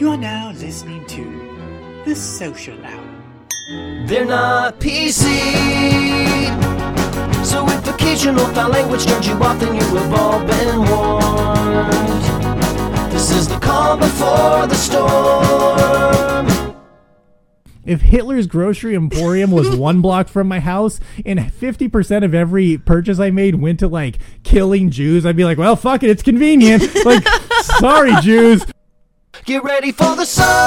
You are now listening to The Social Hour. They're not PC, so if occasional foul language turns you off, then you have all been warned. This is the calm before the storm. If Hitler's Grocery Emporium was one block from my house and 50% of every purchase I made went to, like, killing Jews, I'd be like, well, fuck it, it's convenient. Like, sorry, Jews. Get ready for the Social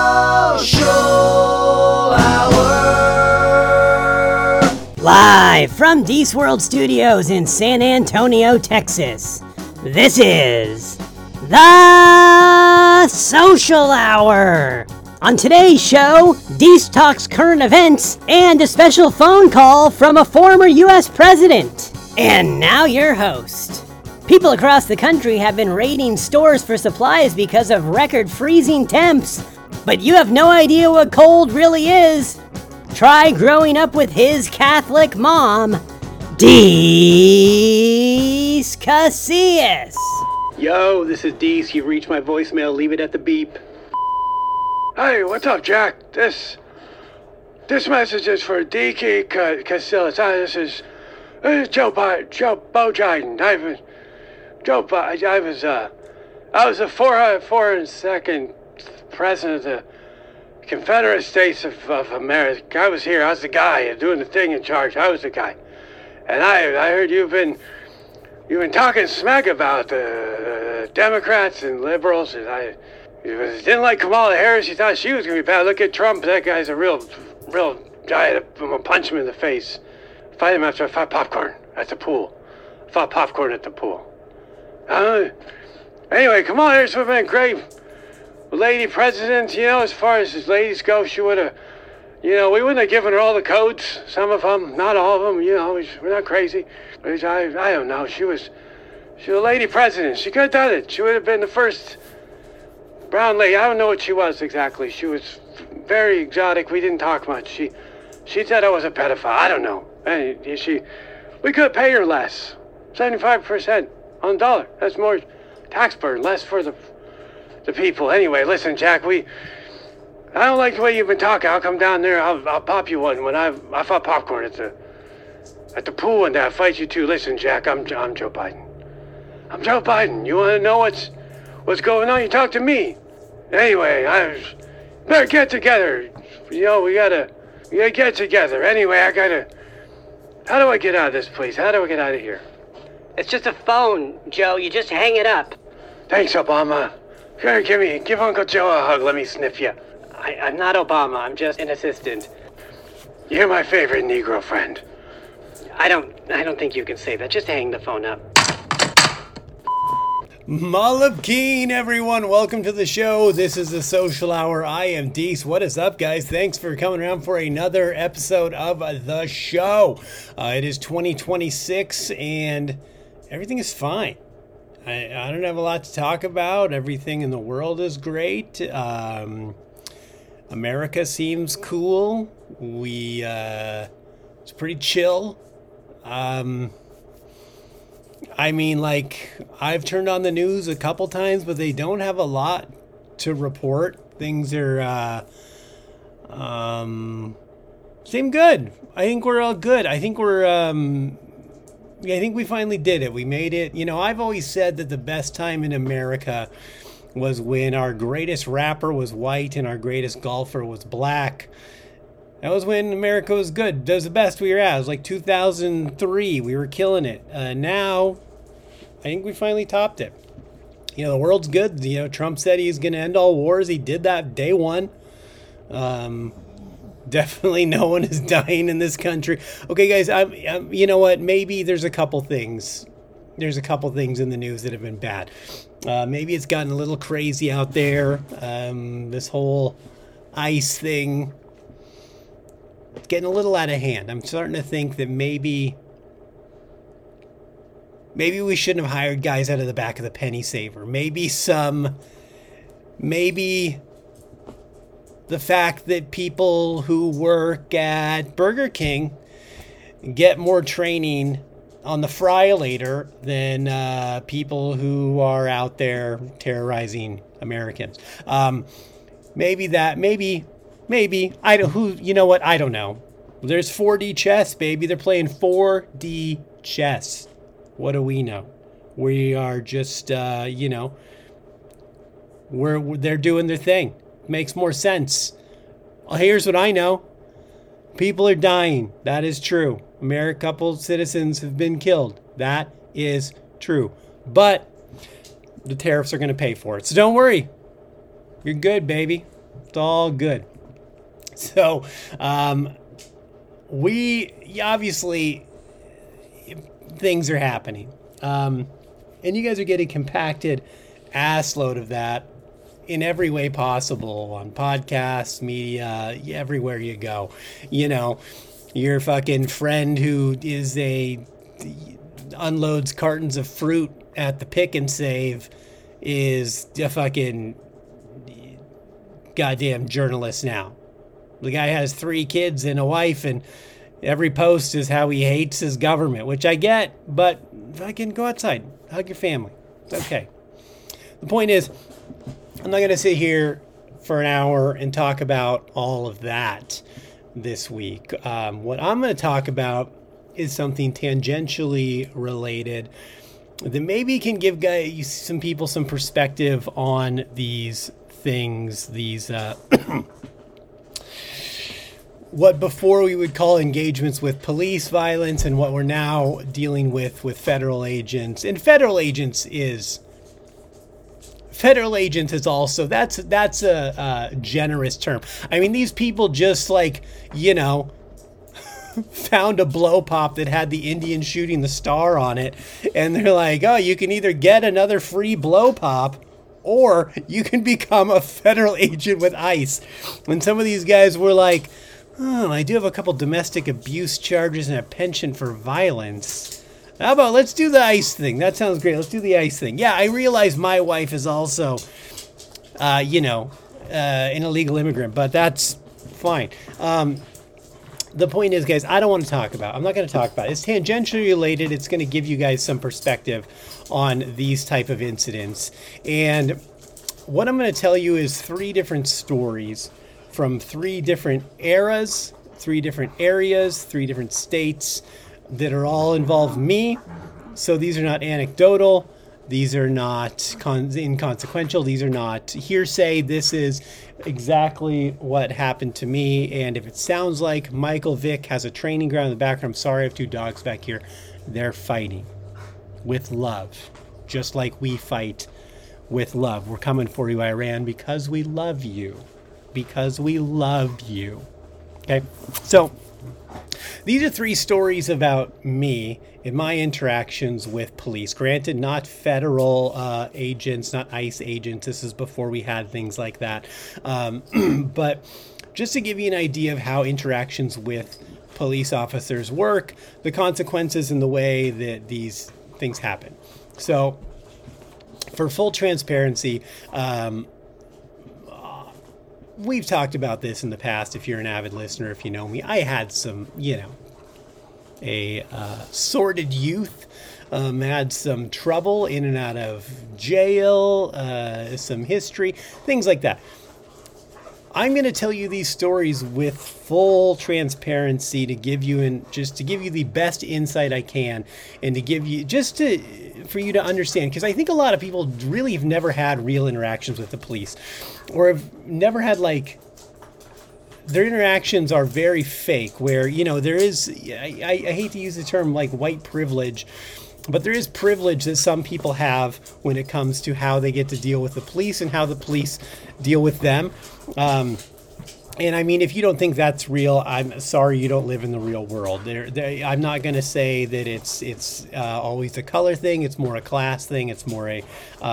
Hour. Live from Deece World Studios in San Antonio, Texas, this is The Social Hour. On today's show, Deece talks current events and a special phone call from a former U.S. president. And now your host. People across the country have been raiding stores for supplies because of record freezing temps. But you have no idea what cold really is. Try growing up with his Catholic mom, Deece Casillas. Yo, this is Deece. You've reached my voicemail. Leave it at the beep. Hey, what's up, Jack? This message is for Deece Casillas. This is Joe Biden. I was the 402nd president of the Confederate States of America. I was here. I was the guy doing the thing in charge. I was the guy, and I heard you've been talking smack about the Democrats and liberals, and I didn't like Kamala Harris. You thought she was gonna be bad. Look at Trump. That guy's a real guy. I'm gonna punch him in the face. Fight him after I fought popcorn at the pool. Anyway, Kamala Harris would have been great lady president. You know, as far as ladies go, she would have, we wouldn't have given her all the codes. Some of them, not all of them. We're not crazy. I don't know. She was a lady president. She could have done it. She would have been the first brown lady. I don't know what she was exactly. She was very exotic. We didn't talk much. She said I was a pedophile. I don't know. We could pay her less. 75% on the dollar. That's more tax burden, less for the people. Anyway, listen, Jack, I don't like the way you've been talking. I'll come down there. I'll pop you one. When I fought popcorn at the pool one day, I'll fight you too. Listen, Jack, I'm Joe Biden. I'm Joe Biden. You want to know what's going on? You talk to me. Anyway, better get together. We gotta get together. Anyway, how do I get out of this place? How do I get out of here? It's just a phone, Joe. You just hang it up. Thanks, Obama. Here, give Uncle Joe a hug. Let me sniff you. I'm not Obama. I'm just an assistant. You're my favorite Negro friend. I don't think you can say that. Just hang the phone up. Malabkeen, everyone. Welcome to the show. This is The Social Hour. I am Deece. What is up, guys? Thanks for coming around for another episode of the show. It is 2026, and everything is fine. I don't have a lot to talk about. Everything in the world is great. America seems cool. It's pretty chill. I've turned on the news a couple times, but they don't have a lot to report. Things are, seem good. I think we're all good. I think I think we finally did it. We made it. I've always said that the best time in America was when our greatest rapper was white and our greatest golfer was black. That was when America was good. That was the best we were at. It was like 2003. We were killing it. Now, I think we finally topped it. The world's good. Trump said he's going to end all wars. He did that day one. Definitely no one is dying in this country. Okay, guys, you know what? Maybe there's a couple things. There's a couple things in the news that have been bad. Maybe it's gotten a little crazy out there. This whole ICE thing. It's getting a little out of hand. I'm starting to think that maybe we shouldn't have hired guys out of the back of the penny saver. Maybe the fact that people who work at Burger King get more training on the fry-later than people who are out there terrorizing Americans. Maybe that, maybe, I don't, you know what? I don't know. There's 4D chess, baby. They're playing 4D chess. What do we know? We are just, they're doing their thing. Makes more sense. Well, here's what I know. People are dying. That is true. A couple citizens have been killed. That is true. But the tariffs are going to pay for it. So don't worry. You're good, baby. It's all good. So, obviously, things are happening. And you guys are getting compacted assload of that in every way possible on podcasts, media, everywhere you go. Your fucking friend who unloads cartons of fruit at the Pick and Save is a fucking goddamn journalist now. The guy has 3 kids and a wife, and every post is how he hates his government, which I get, but fucking go outside, hug your family. It's okay. The point is, I'm not going to sit here for an hour and talk about all of that this week. What I'm going to talk about is something tangentially related that maybe can give some people some perspective on these things, what before we would call engagements with police violence and what we're now dealing with federal agents. And federal agents is also, that's a generous term. I mean, these people just found a blow pop that had the Indian shooting the star on it. And they're like, oh, you can either get another free blow pop or you can become a federal agent with ICE. And some of these guys were like, oh, I do have a couple domestic abuse charges and a penchant for violence. How about let's do the ICE thing? That sounds great. Let's do the ICE thing. Yeah, I realize my wife is also, an illegal immigrant, but that's fine. The point is, guys, I'm not going to talk about it. It's tangentially related. It's going to give you guys some perspective on these type of incidents. And what I'm going to tell you is 3 different stories from 3 different eras, 3 different areas, 3 different states that are all involve me. So these are not anecdotal. These are not inconsequential. These are not hearsay. This is exactly what happened to me. And if it sounds like Michael Vick has a training ground in the background, I'm sorry, I have 2 dogs back here. They're fighting with love, just like we fight with love. We're coming for you, Iran, because we love you. Because we love you. Okay? So these are 3 stories about me and my interactions with police. Granted, not federal agents, not ICE agents. This is before we had things like that. But just to give you an idea of how interactions with police officers work, the consequences and the way that these things happen. So, for full transparency, we've talked about this in the past. If you're an avid listener, if you know me, I had some, a sordid youth, had some trouble in and out of jail, some history, things like that. I'm going to tell you these stories with full transparency to give you the best insight I can, and to give you for you to understand, because I think a lot of people really have never had real interactions with the police, or have never had their interactions are very fake, where there is I hate to use the term like white privilege, but there is privilege that some people have when it comes to how they get to deal with the police and how the police deal with them. And I mean, if you don't think that's real, I'm sorry, you don't live in the real world. I'm not going to say that it's always a color thing. It's more a class thing. It's more a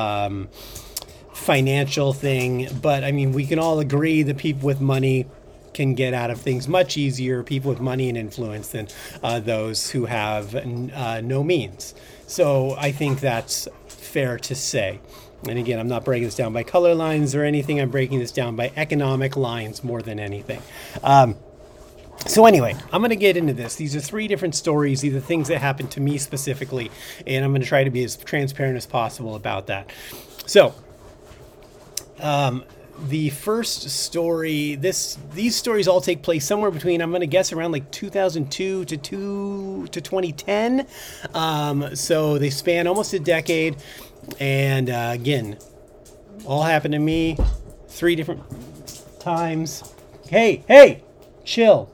financial thing. But I mean, we can all agree that people with money can get out of things much easier, people with money and influence, than those who have no means. So I think that's fair to say. And again, I'm not breaking this down by color lines or anything. I'm breaking this down by economic lines more than anything. So anyway, I'm going to get into this. These are 3 different stories. These are things that happened to me specifically, and I'm going to try to be as transparent as possible about that. So, the first story, these stories all take place somewhere between, I'm going to guess, around like 2002 to 2010. So they span almost a decade. And again, all happened to me 3 different times. Hey, chill.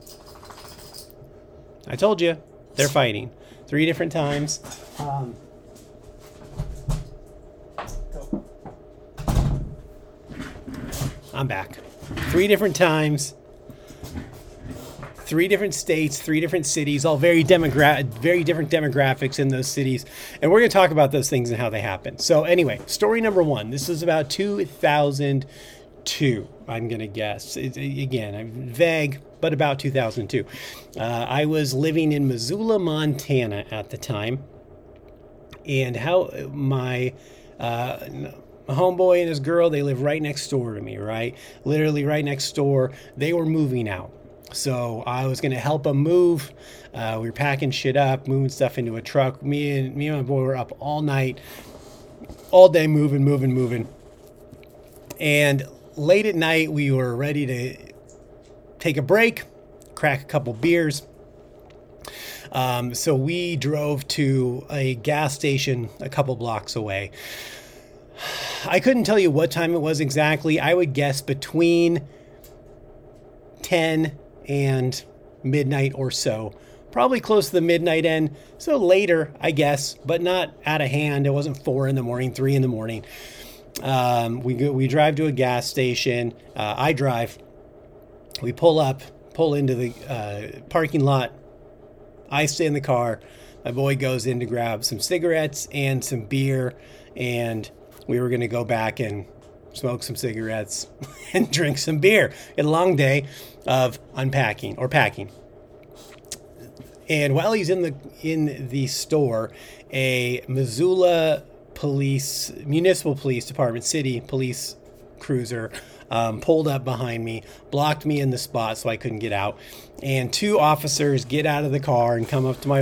I told you, they're fighting 3 different times. I'm back. 3 different times, 3 different states, 3 different cities, all very different demographics in those cities. And we're going to talk about those things and how they happen. So anyway, story number 1. This is about 2002, I'm going to guess. Again, I'm vague, but about 2002. I was living in Missoula, Montana at the time. And how my homeboy and his girl, they live right next door to me, right? Literally right next door. They were moving out. So I was going to help them move. We were packing shit up, moving stuff into a truck. Me and my boy were up all night, all day moving. And late at night, we were ready to take a break, crack a couple beers. So we drove to a gas station a couple blocks away. I couldn't tell you what time it was exactly. I would guess between 10 and midnight or so. Probably close to the midnight end. So later, I guess, but not out of hand. It wasn't 4 a.m, 3 a.m. We drive to a gas station. I drive. We pull into the parking lot. I stay in the car. My boy goes in to grab some cigarettes and some beer, and we were going to go back and smoke some cigarettes and drink some beer. A long day of unpacking or packing. And while he's in the store, a Missoula municipal police department, city police cruiser pulled up behind me, blocked me in the spot so I couldn't get out. And 2 officers get out of the car and come up to my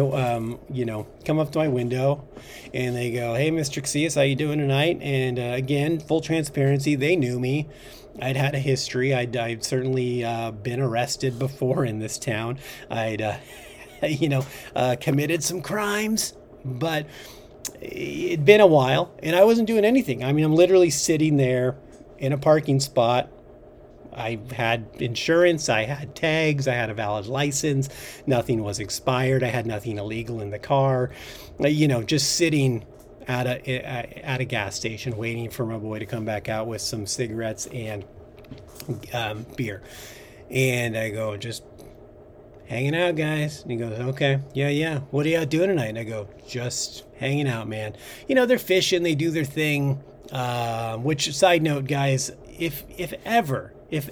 window, and they go, "Hey, Mr. Casillas, how you doing tonight?" And again, full transparency, they knew me. I'd had a history. I'd certainly been arrested before in this town. I'd committed some crimes, but it'd been a while, and I wasn't doing anything. I mean, I'm literally sitting there in a parking spot. I had insurance, I had tags, I had a valid license, nothing was expired, I had nothing illegal in the car, just sitting at a gas station waiting for my boy to come back out with some cigarettes and beer. And I go, "Just hanging out, guys." And he goes, "Okay, yeah. What are you out doing tonight?" And I go, "Just hanging out, man." They're fishing, they do their thing. Which, side note, guys, if ever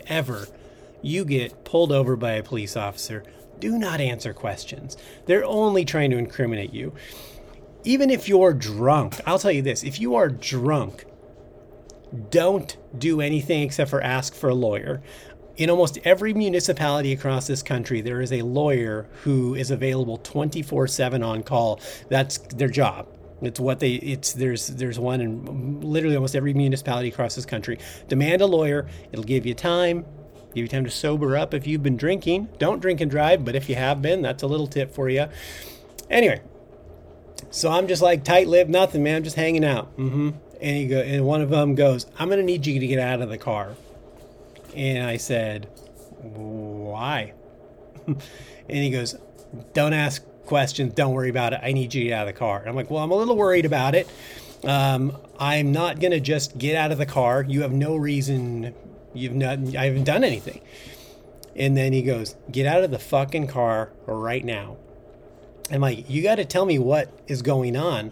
you get pulled over by a police officer, do not answer questions. They're only trying to incriminate you. Even if you're drunk, I'll tell you this, if you are drunk, don't do anything except for ask for a lawyer. In almost every municipality across this country, there is a lawyer who is available 24/7 on call. That's their job. There's one in literally almost every municipality across this country. Demand a lawyer. It'll give you time to sober up if you've been drinking. Don't drink and drive, but if you have been, that's a little tip for you. Anyway, so I'm just like tight-lipped, nothing, man. I'm just hanging out. And one of them goes, "I'm going to need you to get out of the car." And I said, "Why?" And he goes, "Don't ask questions, don't worry about it. I need you to get out of the car." And I'm like, "Well, I'm a little worried about it. I'm not going to just get out of the car. You have no reason. I haven't done anything." And then he goes, "Get out of the fucking car right now." I'm like, "You got to tell me what is going on."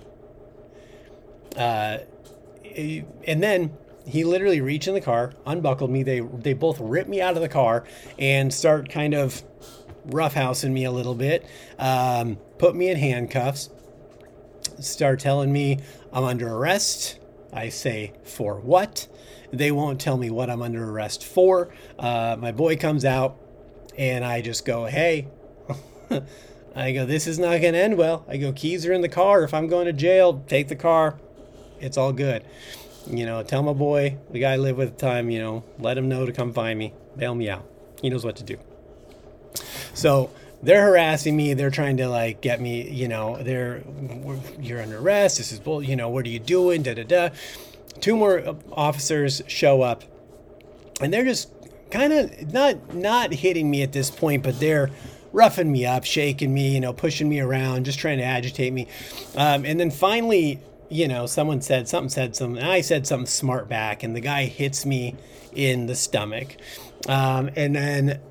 And then he literally reached in the car, unbuckled me. They both ripped me out of the car and start kind of roughhousing me a little bit, put me in handcuffs, start telling me I'm under arrest. I say, "For what?" They won't tell me what I'm under arrest for. My boy comes out, and I just go, "Hey," I go, "this is not going to end well." I go, "Keys are in the car. If I'm going to jail, take the car. It's all good." tell my boy, the guy I live with at the time, let him know to come find me, bail me out. He knows what to do. So they're harassing me. They're trying to get me, you're under arrest. This is bull. What are you doing? Da da da. 2 more officers show up, and they're just kind of not hitting me at this point, but they're roughing me up, shaking me, pushing me around, just trying to agitate me. And then finally, someone said something, and I said something smart back, and the guy hits me in the stomach. And then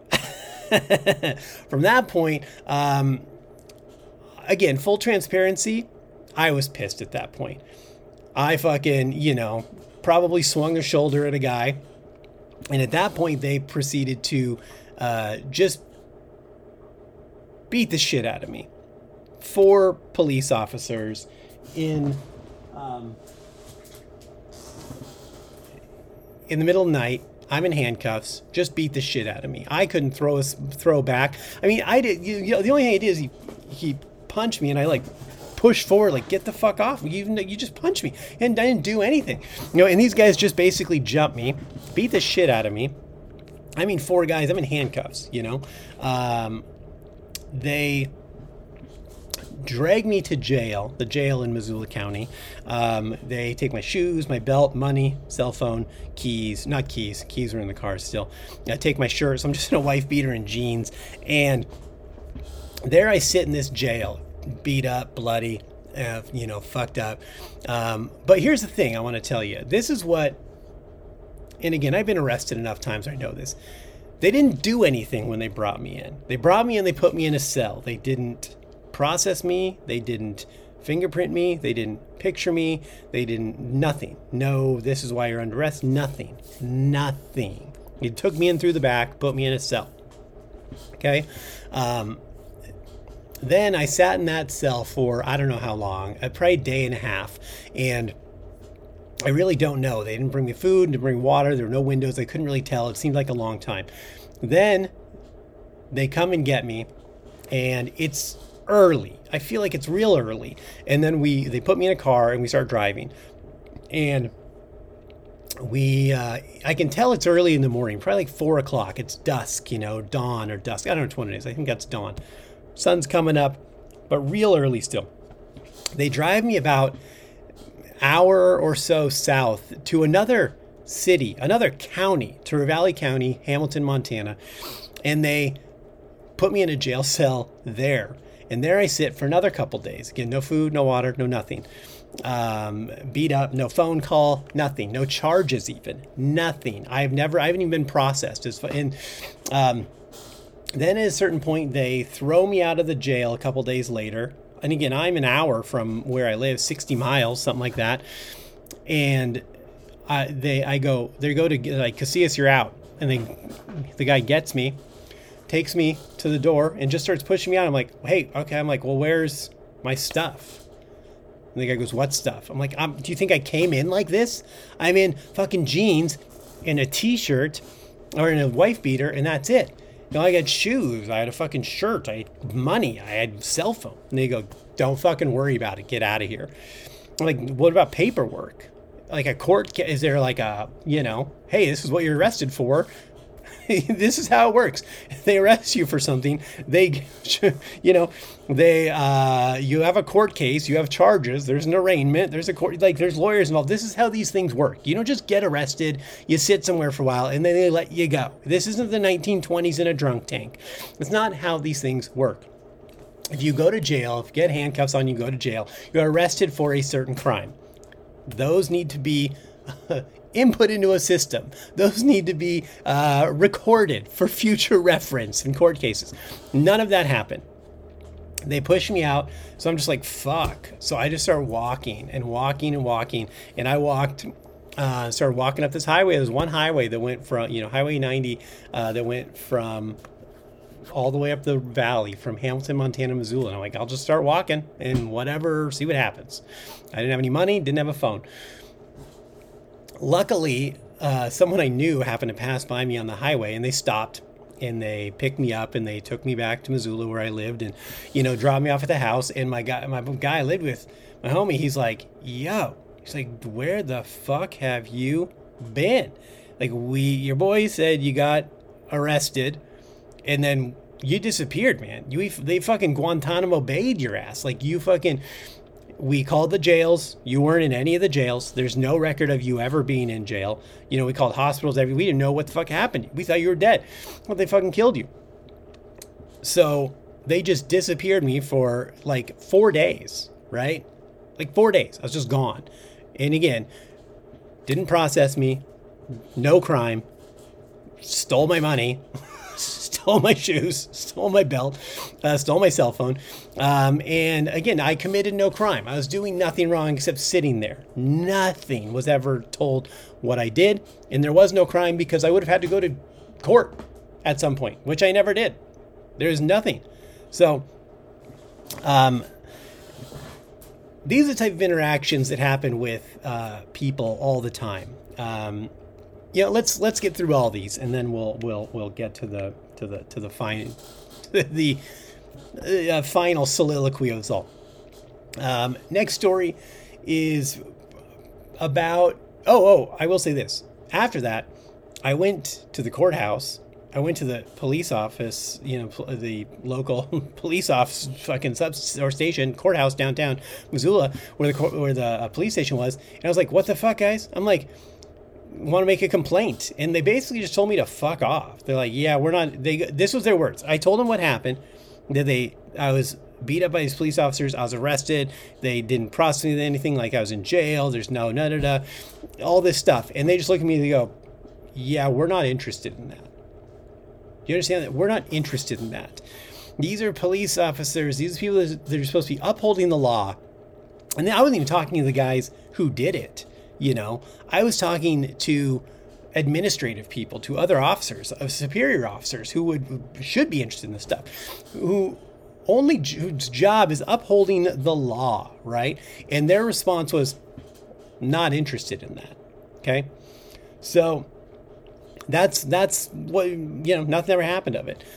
from that point, again, full transparency, I was pissed at that point. I fucking, probably swung a shoulder at a guy. And at that point, they proceeded to just beat the shit out of me. 4 police officers in the middle of the night. I'm in handcuffs. Just beat the shit out of me. I couldn't throw back. I mean, I did. The only thing I did is he punched me, and I pushed forward, get the fuck off. You just punched me, and I didn't do anything. And these guys just basically jumped me, beat the shit out of me. I mean, 4 guys. I'm in handcuffs. They drag me to jail, the jail in Missoula County. They take my shoes, my belt, money, cell phone, keys. Not keys. Keys are in the car still. I take my shirt, so I'm just in a wife beater and jeans. And there I sit in this jail, beat up, bloody, fucked up. But here's the thing I want to tell you. This is what, and again, I've been arrested enough times, I know this. They didn't do anything when they brought me in. They brought me in, they put me in a cell. They didn't process me, they didn't fingerprint me, they didn't picture me, they didn't, nothing. No, this is why you're under arrest, nothing. They took me in through the back, put me in a cell. Okay? Then I sat in that cell for, I don't know how long, probably a day and a half, and I really don't know. They didn't bring me food, didn't bring water, there were no windows, I couldn't really tell, it seemed like a long time. Then they come and get me, and it's early. I feel like it's real early. And then they put me in a car and we start driving. And I can tell it's early in the morning, probably 4 o'clock. It's dusk, dawn or dusk. I don't know which one it is. I think that's dawn. Sun's coming up, but real early still. They drive me about an hour or so south to another city, another county, to Ravalli County, Hamilton, Montana. And they put me in a jail cell there. And there I sit for another couple days. Again, no food, no water, no nothing. Beat up, no phone call, nothing. No charges even, nothing. I haven't even been processed. And then at a certain point, they throw me out of the jail a couple days later. And again, I'm an hour from where I live, 60 miles, something like that. And they go to Casillas, you're out. And the guy gets me, takes me to the door and just starts pushing me out. I'm like, hey, okay. I'm like, well, where's my stuff? And the guy goes, what stuff? I'm like, do you think I came in like this? I'm in fucking jeans and a t-shirt or in a wife beater, and that's it. I got shoes. I had a fucking shirt. I had money. I had a cell phone. And they go, don't fucking worry about it. Get out of here. I'm like, what about paperwork? Like a court, is there hey, this is what you're arrested for. This is how it works. If they arrest you for something, you have a court case, you have charges, there's an arraignment, there's a court, there's lawyers involved. This is how these things work. You don't just get arrested, you sit somewhere for a while, and then they let you go. This isn't the 1920s in a drunk tank. It's not how these things work. If you go to jail, if you get handcuffs on, you go to jail, you're arrested for a certain crime. Those need to be input into a system. Those need to be recorded for future reference in court cases. None of that happened. They pushed me out, so I'm just like, fuck. So I just started walking and walking and walking, and I started walking up this highway. There's one highway that went from, Highway 90, that went from all the way up the valley from Hamilton, Montana, Missoula. And I'm like, I'll just start walking and whatever, see what happens. I didn't have any money, didn't have a phone. Luckily, someone I knew happened to pass by me on the highway, and they stopped and they picked me up and they took me back to Missoula where I lived, and dropped me off at the house. And my guy I lived with, my homie, he's like, yo, He's like, where the fuck have you been? Like, your boy said you got arrested and then you disappeared, man. They fucking Guantanamo Bay'd your ass. Like, we called the jails. You weren't in any of the jails. There's no record of you ever being in jail. You know, we called hospitals. We didn't know what the fuck happened. We thought you were dead. Well, they fucking killed you. So they just disappeared me for like 4 days, right? Like 4 days. I was just gone. And again, didn't process me. No crime. Stole my money. Stole my shoes, stole my belt, stole my cell phone. And again, I committed no crime. I was doing nothing wrong except sitting there. Nothing was ever told what I did. And there was no crime because I would have had to go to court at some point, which I never did. There's nothing. So, these are the type of interactions that happen with people all the time. Let's get through all these, and then we'll get to the final soliloquy of us all. Next story is about. I will say this. After that, I went to the courthouse. I went to the police office, the local police office, fucking station, courthouse downtown Missoula, where the police station was. And I was like, what the fuck, guys? I'm like, want to make a complaint. And they basically just told me to fuck off. They're like, yeah, we're not, this was their words. I told them what happened, that I was beat up by these police officers. I was arrested. They didn't process me with anything, like I was in jail. There's all this stuff. And they just look at me and they go, yeah, we're not interested in that. You understand that? We're not interested in that. These are police officers. These are people that are supposed to be upholding the law. And I wasn't even talking to the guys who did it. I was talking to administrative people, to other officers, superior officers who should be interested in this stuff, whose job is upholding the law, right? And their response was not interested in that. Okay, so that's what nothing ever happened of it.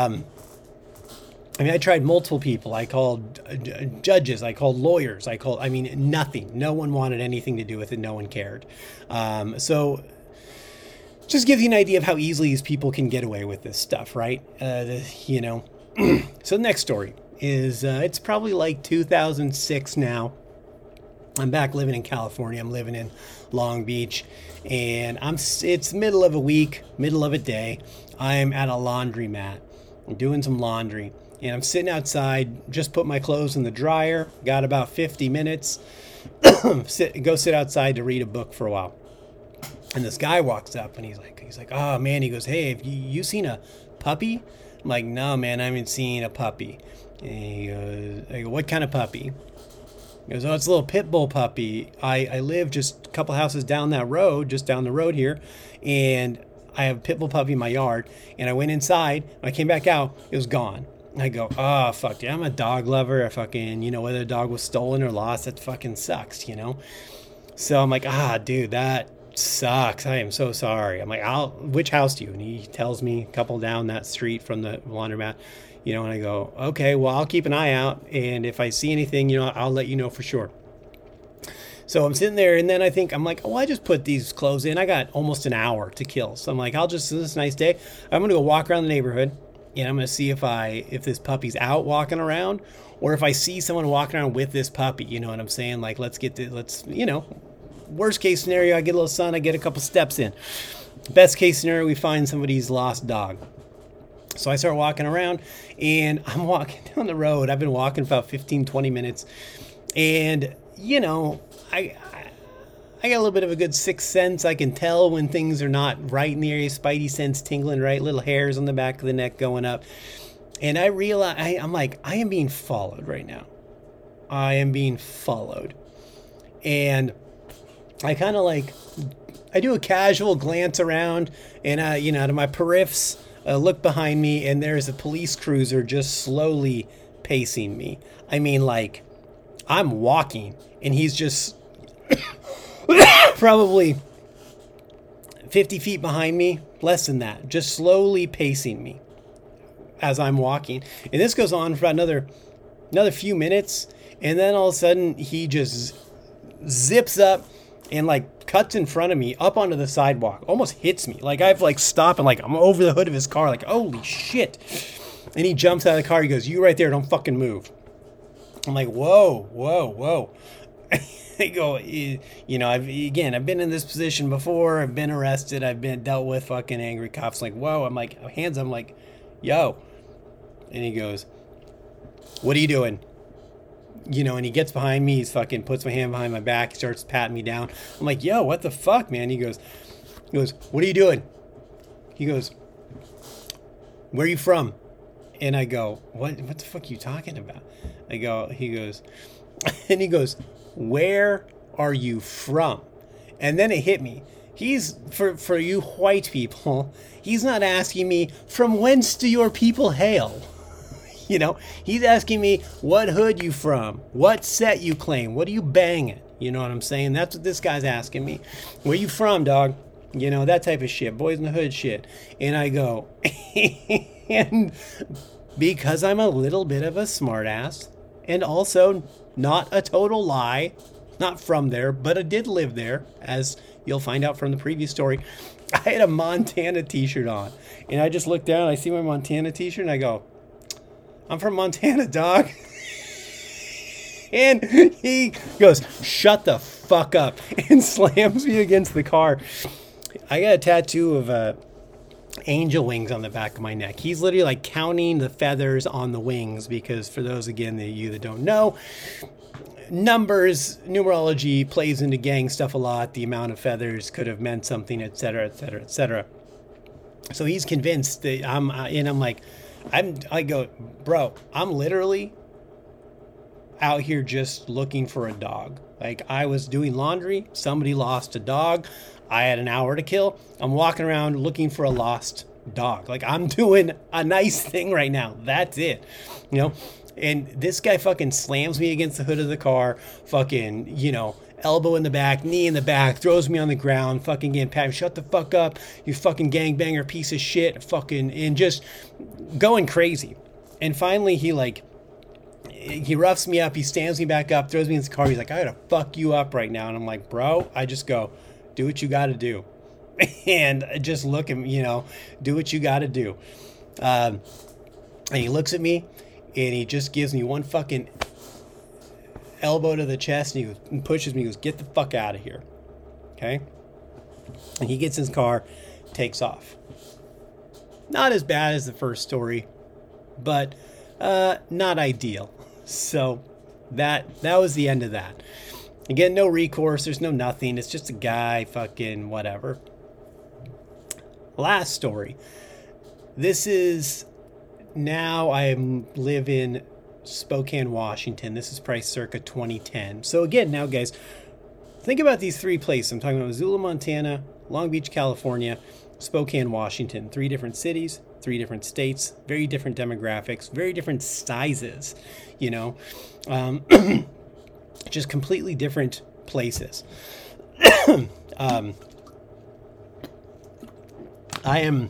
I tried multiple people. I called judges. I called lawyers. Nothing. No one wanted anything to do with it. No one cared. So just give you an idea of how easily these people can get away with this stuff, right? So the next story is, it's probably like 2006 now. I'm back living in California. I'm living in Long Beach, and it's middle of a week, middle of a day. I'm at a laundromat. I'm doing some laundry. And I'm sitting outside, just put my clothes in the dryer, got about 50 minutes, go sit outside to read a book for a while. And this guy walks up and he's like, oh man, he goes, hey, have you seen a puppy? I'm like, no man, I haven't seen a puppy. And he goes, I go, what kind of puppy? He goes, oh, it's a little pit bull puppy. I live just a couple houses down that road, just down the road here, and I have a pit bull puppy in my yard. And I went inside, when I came back out, it was gone. I go, oh, fuck, dude, I'm a dog lover. I fucking, whether the dog was stolen or lost, that fucking sucks, So I'm like, dude, that sucks. I am so sorry. I'm like, which house do you? And he tells me a couple down that street from the laundromat, and I go, okay, well, I'll keep an eye out. And if I see anything, I'll let you know for sure. So I'm sitting there, and then I'm like, oh, I just put these clothes in. I got almost an hour to kill. So I'm like, this is a nice day. I'm going to go walk around the neighborhood. And I'm going to see if this puppy's out walking around, or if I see someone walking around with this puppy, you know what I'm saying? Like, worst case scenario, I get a little sun, I get a couple steps in. Best case scenario, we find somebody's lost dog. So I start walking around, and I'm walking down the road. I've been walking about 15, 20 minutes. And, I got a little bit of a good sixth sense. I can tell when things are not right in the area. Spidey sense tingling, right? Little hairs on the back of the neck going up. And I realize, I'm like, I am being followed right now. I am being followed. And I kind of I do a casual glance around, and, out of my periffs, look behind me, and there's a police cruiser just slowly pacing me. I'm walking, and he's just probably 50 feet behind me, less than that, just slowly pacing me as I'm walking. And this goes on for another few minutes, and then all of a sudden he just zips up and like cuts in front of me up onto the sidewalk, almost hits me. Like I've like stopped and like I'm over the hood of his car, like holy shit. And he jumps out of the car. He goes, "You right there, don't fucking move." I'm like, whoa. I go, you know, I've been in this position before. I've been arrested. I've been dealt with fucking angry cops. Like, whoa. I'm like, hands. I'm like, yo. And he goes, "What are you doing?" You know, and he gets behind me. He's fucking puts my hand behind my back. He starts patting me down. I'm like, yo, what the fuck, man? He goes, "What are you doing?" He goes, "Where are you from?" And I go, what the fuck are you talking about? He goes, "Where are you from?" And then it hit me. He's, for you white people, he's not asking me, "From whence do your people hail?" You know, he's asking me, "What hood you from? What set you claim? What are you banging?" You know what I'm saying? That's what this guy's asking me. "Where you from, dog?" You know, that type of shit. Boys in the hood shit. And I go, and because I'm a little bit of a smartass, and also not a total lie, not from there, but I did live there, as you'll find out from the previous story. I had a Montana t-shirt on, and I just look down, I see my Montana t-shirt, and I go, "I'm from Montana, dog." And he goes, "Shut the fuck up," and slams me against the car. I got a tattoo of angel wings on the back of my neck. He's literally like counting the feathers on the wings, because for those, again, that don't know, numbers, numerology plays into gang stuff a lot. The amount of feathers could have meant something, etc., etc., etc. So he's convinced that I go, "Bro, I'm literally out here just looking for a dog. Like, I was doing laundry, somebody lost a dog, I had an hour to kill, I'm walking around looking for a lost dog. Like, I'm doing a nice thing right now. That's it." You know? And this guy fucking slams me against the hood of the car, fucking, you know, elbow in the back, knee in the back, throws me on the ground, fucking getting pat, "Shut the fuck up, you fucking gangbanger piece of shit," fucking, and just going crazy. And finally he roughs me up, he stands me back up, throws me in his car, he's like, "I gotta fuck you up right now." And I'm like, "Bro," I just go, "Do what you gotta do." And I just look at, you know, do what you gotta do. And he looks at me, and he just gives me one fucking elbow to the chest, and he goes, and pushes me, he goes, "Get the fuck out of here." Okay? And he gets in his car, takes off. Not as bad as the first story, but not ideal. So that was the end of that. Again, no recourse, there's no nothing, it's just a guy, fucking whatever. Last story. This is, now I live in Spokane, Washington. This is probably circa 2010. So again, now guys, think about these three places. I'm talking about Missoula, Montana, Long Beach, California, Spokane, Washington. 3 different cities, 3 different states, very different demographics, very different sizes, you know, just completely different places. I am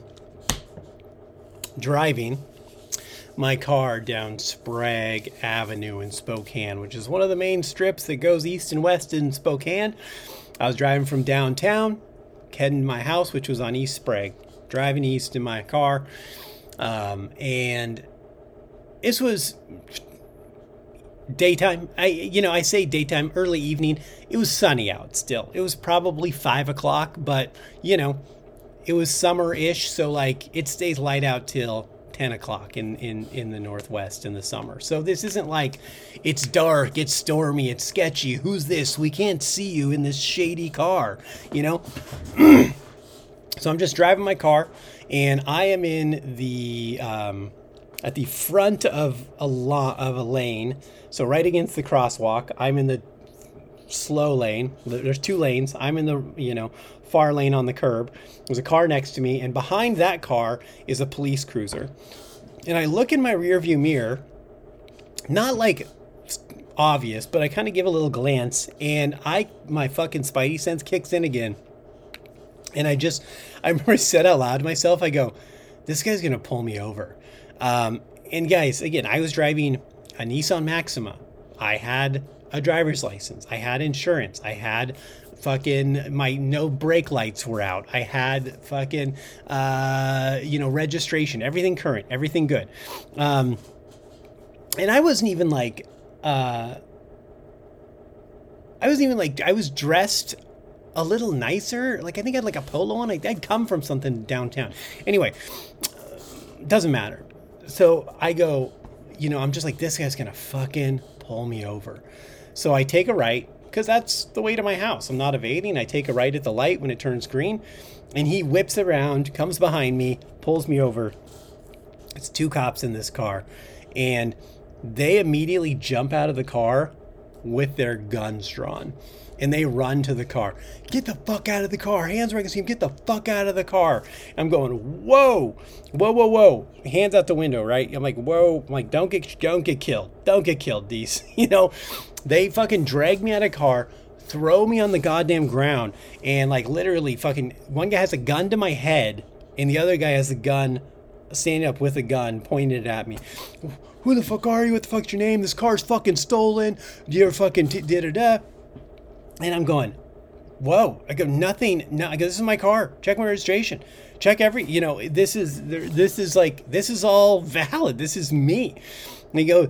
driving my car down Sprague Avenue in Spokane, which is one of the main strips that goes east and west in Spokane. I was driving from downtown, heading to my house, which was on East Sprague, driving east in my car, and this was daytime. I say daytime, early evening. It was sunny out still. It was probably 5 o'clock, but you know, it was summer-ish, so like it stays light out till 10 o'clock in the Northwest in the summer. So this isn't like it's dark, it's stormy, it's sketchy. Who's this? We can't see you in this shady car, you know? So I'm just driving my car, and I am in the at the front of a lane, so right against the crosswalk. I'm in the slow lane. There's 2 lanes. I'm in the far lane on the curb. There's a car next to me, and behind that car is a police cruiser. And I look in my rearview mirror, not like obvious, but I kind of give a little glance, and my fucking spidey sense kicks in again. And I remember I said out loud to myself, I go, "This guy's gonna pull me over." And guys, again, I was driving a Nissan Maxima. I had a driver's license. I had insurance. I had fucking, my no brake lights were out. I had fucking, registration, everything current, everything good. And I wasn't even like, I was dressed a little nicer. Like, I think I had like a polo on. I'd come from something downtown. Anyway, doesn't matter. So I go, I'm just like, this guy's going to fucking pull me over. So I take a right, because that's the way to my house. I'm not evading. I take a right at the light when it turns green, and he whips around, comes behind me, pulls me over. It's 2 cops in this car, and they immediately jump out of the car with their guns drawn, and they run to the car. Get the fuck out of the car. Hands where I can see him. Get the fuck out of the car. I'm going, whoa. Hands out the window, right? I'm like, whoa. I'm like, don't get killed. Don't get killed, Dees. They fucking drag me out of the car, throw me on the goddamn ground, and like literally fucking, one guy has a gun to my head, and the other guy has a gun, standing up with a gun, pointed at me. Who the fuck are you? What the fuck's your name? This car's fucking stolen. You're fucking da-da-da. And I'm going, whoa. I go, nothing. No, I go, this is my car. Check my registration. Check this is all valid. This is me. And they go,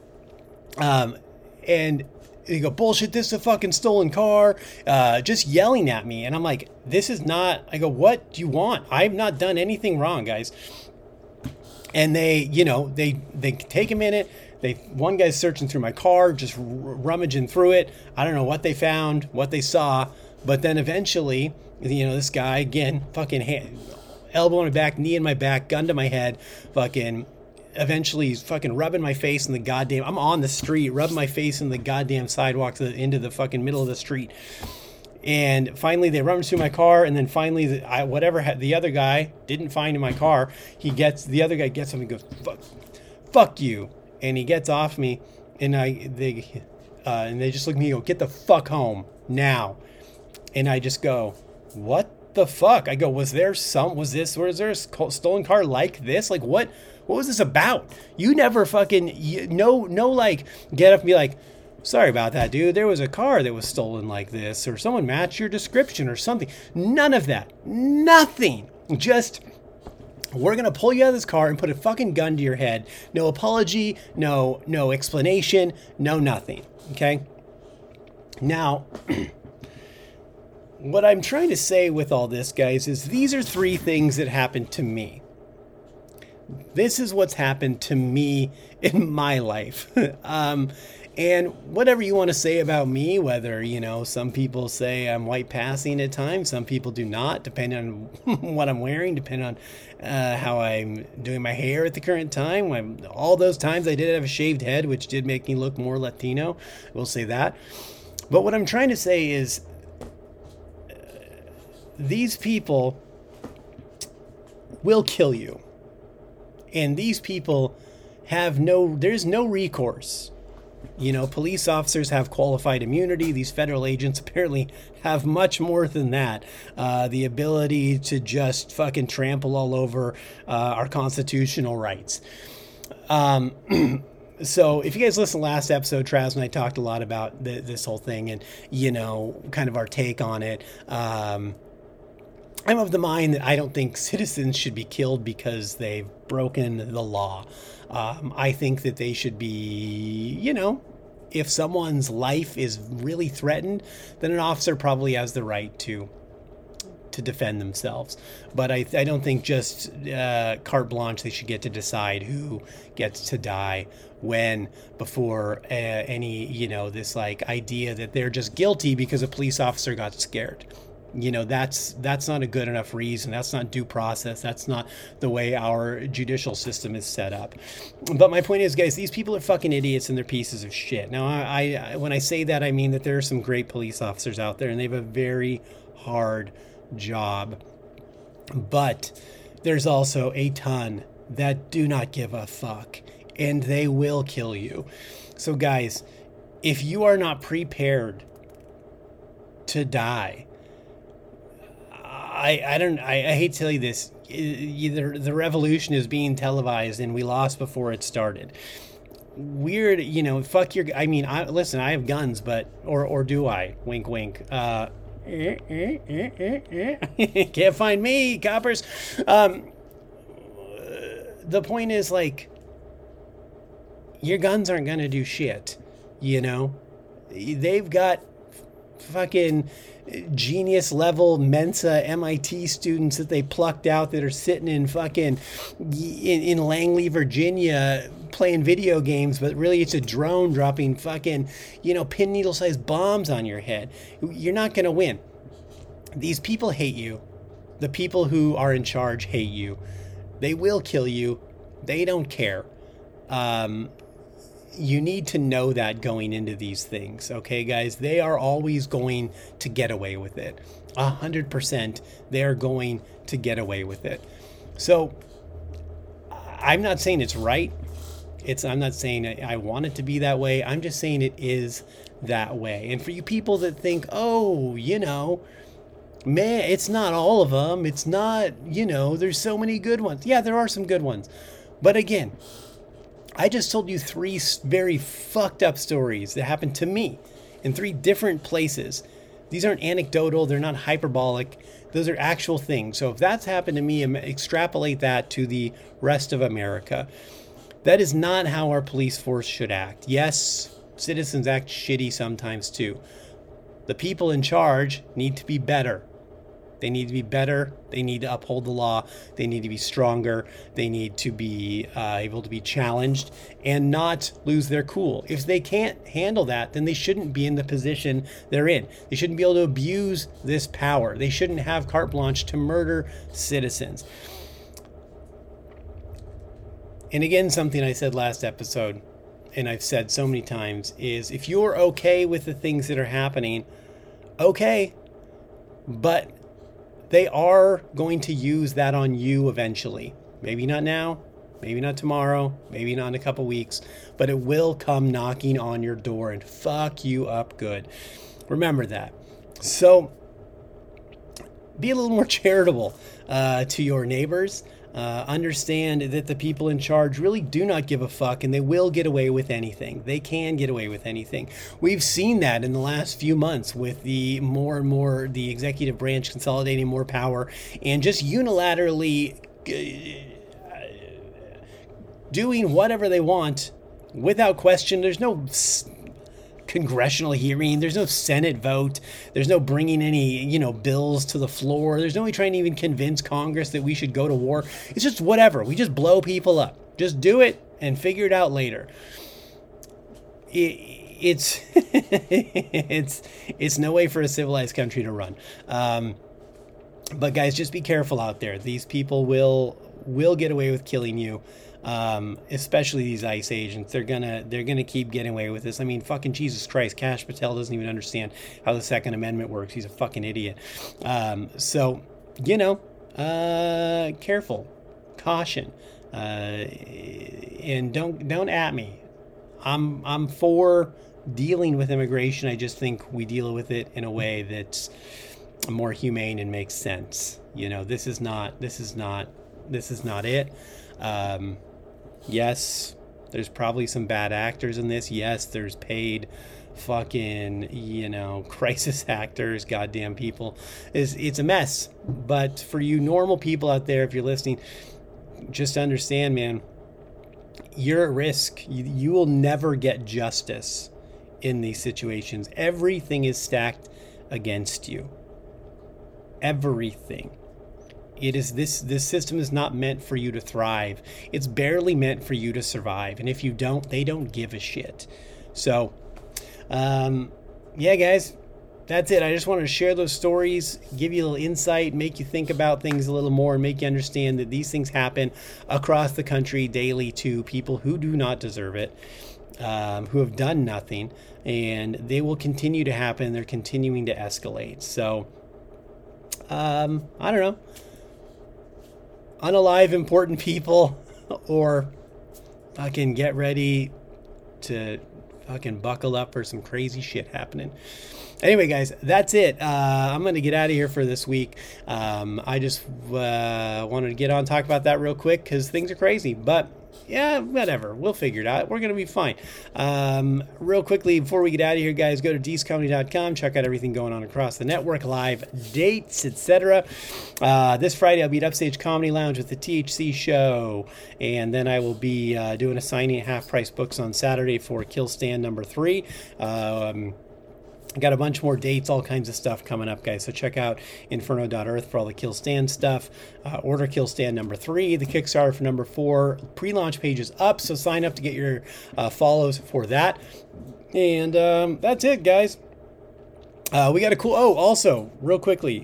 and they go, bullshit, this is a fucking stolen car. Just yelling at me. And I'm like, this is not, I go, what do you want? I've not done anything wrong, guys. And they take a minute. One guy's searching through my car, just rummaging through it. I don't know what they found, what they saw, but then eventually, this guy again, fucking elbow on my back, knee in my back, gun to my head, fucking. Eventually, he's fucking rubbing my face in the goddamn. I'm on the street, rubbing my face in the goddamn sidewalk into the fucking middle of the street. And finally, they rummage through my car, and then finally, the other guy didn't find in my car. The other guy gets up and goes, fuck you. And he gets off me, and they just look at me and go, get the fuck home now. And I just go, what the fuck? I go, was there a stolen car like this? Like, what was this about? You never fucking, like, get up and be like, sorry about that, dude. There was a car that was stolen like this, or someone matched your description or something. None of that. Nothing. Just, we're going to pull you out of this car and put a fucking gun to your head. No apology, no explanation, no nothing. Okay? Now, what I'm trying to say with all this, guys, is these are 3 things that happened to me. This is what's happened to me in my life. And whatever you want to say about me, whether, some people say I'm white passing at times, some people do not, depending on what I'm wearing, depending on how I'm doing my hair at the current time. All those times I did have a shaved head, which did make me look more Latino. We'll say that. But what I'm trying to say is these people will kill you. And these people there's no recourse. Police officers have qualified immunity. These federal agents apparently have much more than that. The ability to just fucking trample all over our constitutional rights. So if you guys listened to last episode, Travis and I talked a lot about this whole thing and, kind of our take on it. I'm of the mind that I don't think citizens should be killed because they've broken the law. I think that they should be, if someone's life is really threatened, then an officer probably has the right to defend themselves. But I don't think just carte blanche, they should get to decide who gets to die when, before any, this like idea that they're just guilty because a police officer got scared. That's not a good enough reason. That's not due process. That's not the way our judicial system is set up. But my point is, guys, these people are fucking idiots and they're pieces of shit. Now, I when I say that, I mean that there are some great police officers out there and they have a very hard job. But there's also a ton that do not give a fuck and they will kill you. So, guys, if you are not prepared to die, I hate to tell you this. The revolution is being televised and we lost before it started. weird, fuck your, listen, I have guns, but, or do I? Wink, wink. Can't find me, coppers. The point is, like, your guns aren't gonna do shit, They've got fucking genius level Mensa MIT students that they plucked out that are sitting in fucking in Langley, Virginia, playing video games, but really it's a drone dropping fucking, pin needle sized bombs on your head. You're not gonna win. These people hate you. The people who are in charge hate you. They will kill you. They don't care. You need to know that going into these things, okay, guys? They are always going to get away with it. 100%, they are going to get away with it. So, I'm not saying it's right. I'm not saying I want it to be that way. I'm just saying it is that way. And for you people that think, oh, man, it's not all of them. It's not, there's so many good ones. Yeah, there are some good ones. But again, I just told you 3 very fucked up stories that happened to me in 3 different places. These aren't anecdotal. They're not hyperbolic. Those are actual things. So if that's happened to me, extrapolate that to the rest of America. That is not how our police force should act. Yes, citizens act shitty sometimes too. The people in charge need to be better. They need to be better. They need to uphold the law. They need to be stronger. They need to be able to be challenged and not lose their cool. If they can't handle that, then they shouldn't be in the position they're in. They shouldn't be able to abuse this power. They shouldn't have carte blanche to murder citizens. And again, something I said last episode, and I've said so many times, is if you're okay with the things that are happening, okay, but they are going to use that on you eventually. Maybe not now, maybe not tomorrow, maybe not in a couple weeks, but it will come knocking on your door and fuck you up good. Remember that. So be a little more charitable to your neighbors. Understand that the people in charge really do not give a fuck, and they will get away with anything. They can get away with anything. We've seen that in the last few months with the more and more the executive branch consolidating more power and just unilaterally doing whatever they want without question. There's no congressional hearing, there's no Senate vote, there's no bringing any bills to the floor, there's nobody trying to even convince Congress that we should go to war. It's just whatever. We just blow people up. Just do it and figure it out later. It's it's no way for a civilized country to run. But guys, just be careful out there. These people will get away with killing you. Especially these ICE agents. They're gonna keep getting away with this. I mean, fucking Jesus Christ, Kash Patel doesn't even understand how the Second Amendment works. He's a fucking idiot. So careful, caution, and don't at me. I'm for dealing with immigration. I just think we deal with it in a way that's more humane and makes sense. This is not it. Yes, there's probably some bad actors in this. Yes, there's paid fucking, crisis actors, goddamn people. It's a mess. But for you normal people out there, if you're listening, just understand, man, you're at risk. You will never get justice in these situations. Everything is stacked against you. Everything. It is this system is not meant for you to thrive. It's barely meant for you to survive. And if you don't, they don't give a shit. So, yeah, guys, that's it. I just wanted to share those stories, give you a little insight, make you think about things a little more, and make you understand that these things happen across the country daily to people who do not deserve it, who have done nothing, and they will continue to happen. They're continuing to escalate. So, I don't know. Unalive important people, or fucking get ready to fucking buckle up for some crazy shit happening. Anyway, guys, that's it. I'm going to get out of here for this week. I just wanted to get on and talk about that real quick because things are crazy. But Yeah, whatever. We'll figure it out. We're going to be fine. Real quickly, before we get out of here, guys, go to deescomedy.com. Check out everything going on across the network, live dates, etc. This Friday, I'll be at Upstage Comedy Lounge with the THC show. And then I will be doing a signing at Half Price Books on Saturday for Kill Stand number 3. I got a bunch more dates, all kinds of stuff coming up, guys. So check out inferno.earth for all the Kill Stand stuff. Order Kill Stand number 3, the Kickstarter for number 4. Pre-launch page is up, so sign up to get your follows for that. And that's it, guys. We got a cool... Oh, also, real quickly.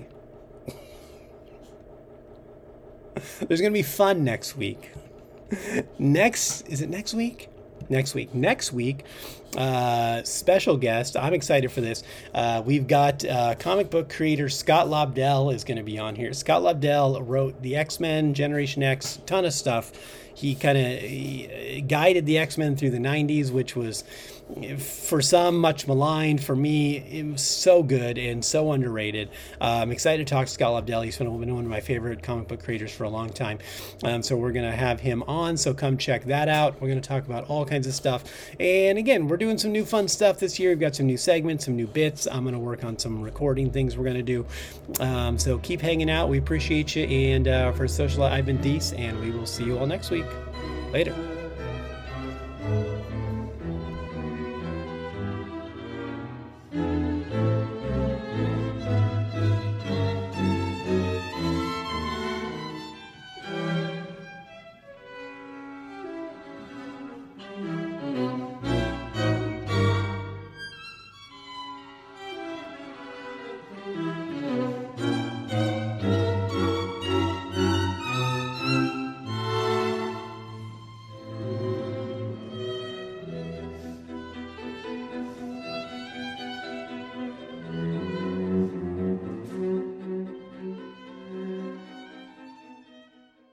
There's going to be fun next week. Is it next week? Next week, special guest. I'm excited for this. We've got comic book creator Scott Lobdell is going to be on here. Scott Lobdell wrote the X-Men, Generation X, ton of stuff. He kind of guided the X-Men through the 90s, which was, for some, much maligned. For me, it was so good and so underrated. I'm excited to talk to Scott Lobdell. He's been one of my favorite comic book creators for a long time. So we're going to have him on, so come check that out. We're going to talk about all kinds of stuff. And again, we're doing some new fun stuff this year. We've got some new segments, some new bits. I'm going to work on some recording things we're going to do. So keep hanging out. We appreciate you. And for Social, I've been Dees, and we will see you all next week. Later.